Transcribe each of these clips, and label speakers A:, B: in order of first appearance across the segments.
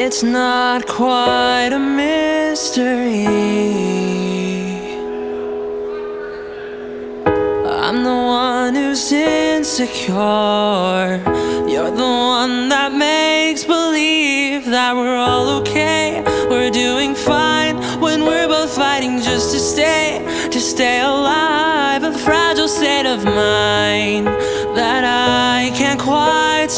A: It's not quite a mystery. I'm the one who's insecure. You're the one that makes believe that we're all okay. We're doing fine when we're both fighting just to stay alive. A fragile state of mind that I can't quite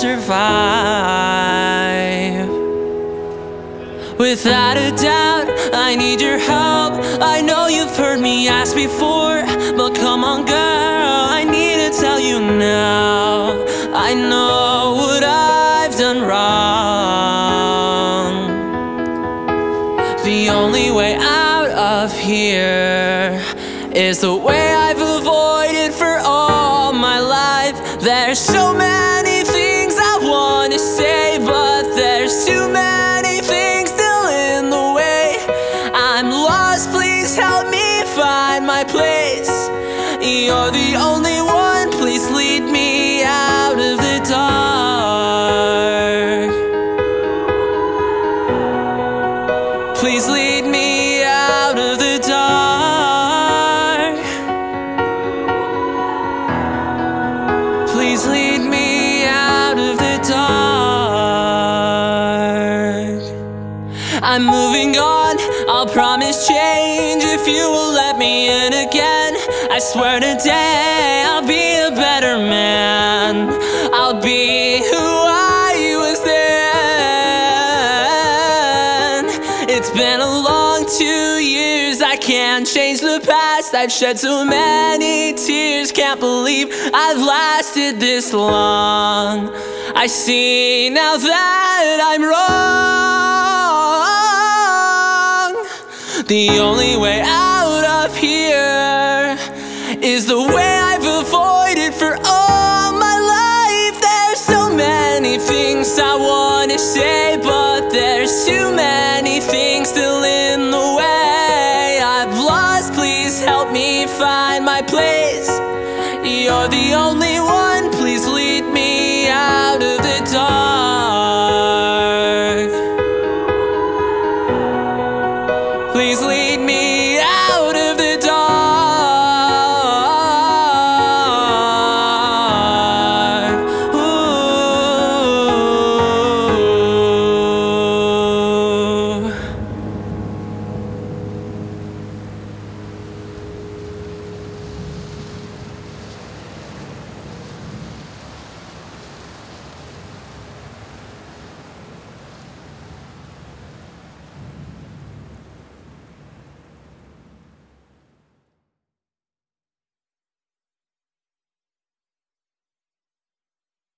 A: survive. Without a doubt, I need your help. I know you've heard me ask before, but come on girl, I need to tell you now. I know what I've done wrong. The only way out of here is the way I've avoided for all my life. There's so many things I want to say, but there's too many things still in the way. I'm lost, please help me find my place. You're the only one, please lead me out of the dark. Please lead me out of the dark. Please lead me out of the dark. I'm moving on, I'll promise change if you will let me in again. I swear today I'll be a better man. I'll be who I was then. It's been a long 2 years, I can't change the past. I've shed so many tears, can't believe I've lasted this long. I see now that I'm wrong. The only way out of here is the way I've avoided for all my life. There's so many things I want to say, but there's too many things still in the way. I've lost, please help me find my place. You're the only one.